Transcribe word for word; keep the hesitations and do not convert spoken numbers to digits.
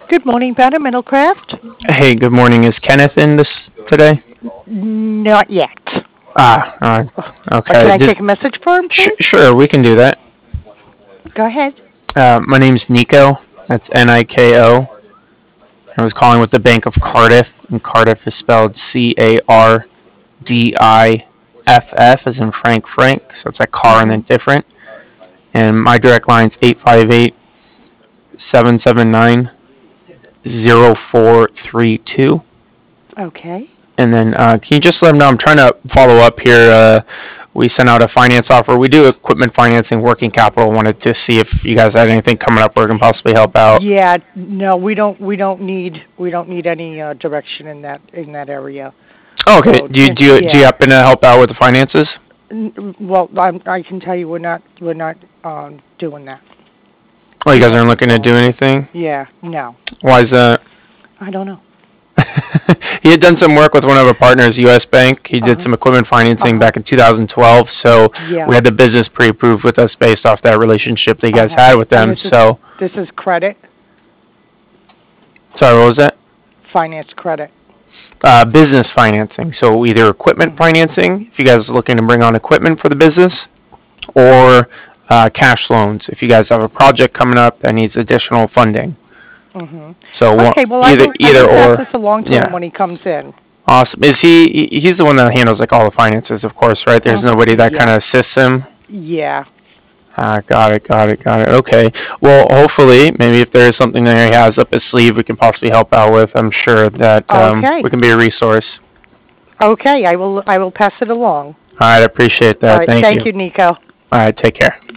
Good morning, Madam Middlecraft. Hey, good morning. Is Kenneth in this today? Not yet. Ah, uh, Or can okay. I Did, take a message for him, sh- please? sure, we can do that. Go ahead. Uh, my name's Nico. That's N I K O. I was calling with the Bank of Cardiff, and Cardiff is spelled C A R D I F F, as in Frank Frank. So it's like car and Mm-hmm. then different. And my direct line's eight five eight, seven seven nine, zero four three two. Okay. And then uh, can you just let them know? I'm trying to follow up here. Uh, we sent out a finance offer. We do equipment financing, working capital. Wanted to see if you guys had anything coming up where we can possibly help out. Yeah. No, we don't. We don't need. We don't need any uh, direction in that in that area. Oh, okay. So Do you just do you, do you yeah. happen to help out with the finances? N- Well, I'm, I can tell you, we're not. We're not um, doing that. Oh, you We guys don't. aren't looking to No. do anything. Yeah. No. Why is that? I don't know. He had done some work with one of our partners, U S Bank. He Uh did huh. some equipment Uh financing huh. back in two thousand twelve. So Yeah. we had the business pre-approved with us based off that relationship that you Uh guys huh. had with And them. this is So this is credit, sorry, what was that? finance credit. Uh, business financing. So either equipment Mhm. financing, if you guys are looking to bring on equipment for the business, or uh, cash loans, if you guys have a project coming up that needs additional funding. Mhm. So one, Okay. Well, I either will. I either can pass or. this along to him Yeah, when he comes in. awesome. Is he? he- He's the one that handles like all the finances, of course, right? There's Mhm. nobody that kind Yeah. of assists him. Yeah. Ah, got it, got it, got it. Okay. Well, hopefully, maybe if there is something that he has up his sleeve, we can possibly help out with. I'm sure that um, Okay. we can be a resource. Okay. I will. I will pass it along. All right, I appreciate All that. right. Thank you. Thank you, Nico. All right, take care.